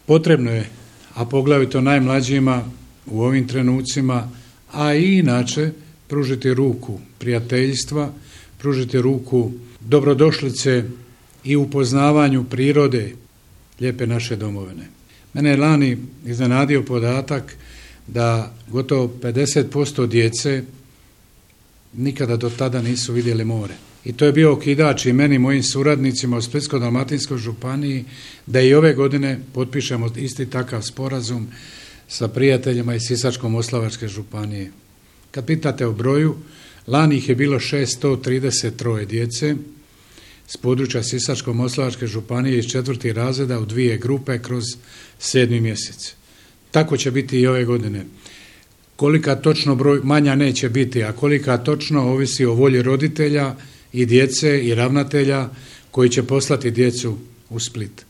Potrebno je, a poglavito najmlađima u ovim trenucima, a i inače, pružiti ruku prijateljstva, pružiti ruku dobrodošlice i upoznavanju prirode lijepe naše domovine. Mene je lani iznenadio podatak da gotovo 50% djece nikada do tada nisu vidjeli more. I to je bio okidač i meni i mojim suradnicima u Splitsko-dalmatinskoj županiji da i ove godine potpišemo isti takav sporazum sa prijateljima iz Sisačko-moslavačke županije. Kad pitate o broju, lani ih je bilo 633 djece s područja Sisačko-moslavačke županije iz 4. razreda u 2 grupe kroz 7. mjesec. Tako će biti i ove godine. Kolika točno broj, manja neće biti, a kolika točno ovisi o volji roditelja i djece i ravnatelja koji će poslati djecu u Split.